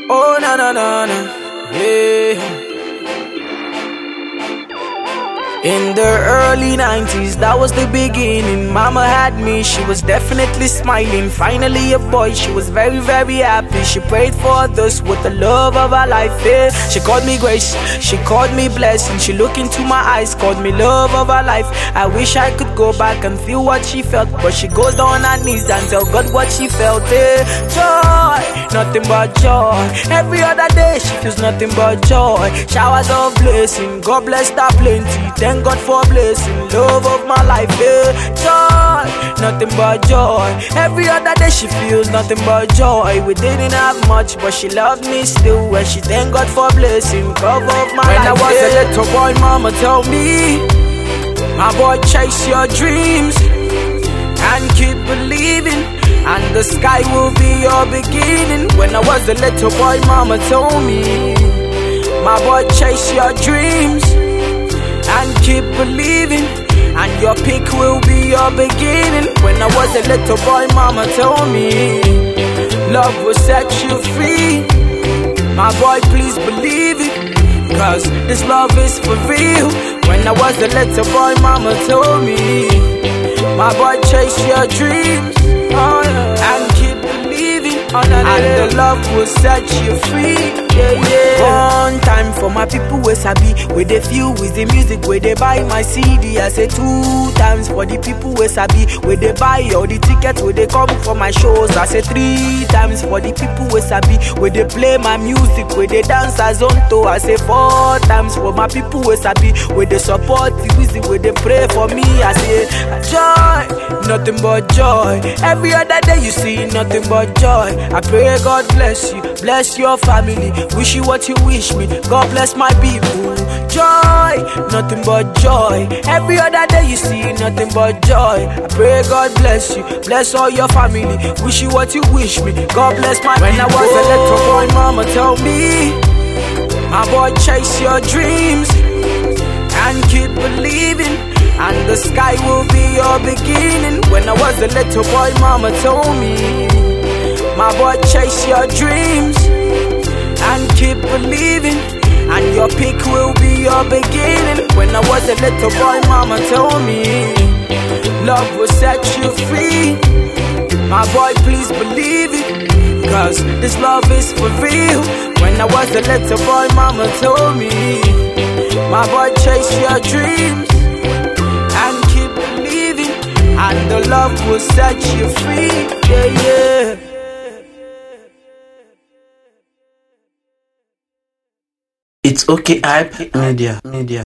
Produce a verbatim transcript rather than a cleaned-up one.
Oh, na na na na, yeah. In the early nineties, that was the beginning. Mama had me, she was definitely smiling. Finally a boy, she was very, very happy. She prayed for others with the love of her life, yeah. She called me grace, she called me blessing. She looked into my eyes, called me love of her life. I wish I could go back and feel what she felt, but she goes on her knees and tell God what she felt, yeah. Joy, nothing but joy. Every other day she feels nothing but joy. Showers of blessing, God bless her plenty. Thank God for blessing, love of my life, yeah. Joy, nothing but joy. Every other day she feels nothing but joy. We didn't have much, but she loved me still. And she thank God for blessing, love of my when life. When I was yeah. a little boy, mama told me, my boy, chase your dreams and keep believing, and the sky will be your beginning. When I was a little boy, mama told me, my boy, chase your dreams and keep believing, and your peak will be your beginning. When I was a little boy, mama told me, love will set you free. My boy, please believe it, cause this love is for real. When I was a little boy, mama told me, my boy, chase your dreams, oh, yeah, and keep believing, oh, no, no, and the love will set you free. Yeah, yeah. One time for my people where sabi, where they feel with the music, where they buy my C D. I say two times for the people where sabi, where they buy all the tickets, where they come for my shows. I say three times for the people where sabi, where they play my music, where they dance as on to. I say four times for my people where sabi, where they support the music, where they pray for me. I say joy, nothing but joy. Every other day you see nothing but joy. I pray God bless you, bless your family. Wish you what you wish me, God bless my people. Joy, nothing but joy. Every other day you see nothing but joy. I pray God bless you, bless all your family. Wish you what you wish me, God bless my when people. When I was a little boy, mama told me, my boy, chase your dreams and keep believing, and the sky will be your beginning. When I was a little boy, mama told me, my boy, chase your dreams and keep believing, and your peak will be your beginning. When I was a little boy, mama told me, love will set you free. My boy, please believe it, cause this love is for real. When I was a little boy, mama told me, my boy, chase your dreams and keep believing, and the love will set you free. Yeah, yeah. It's okay, hype media, media.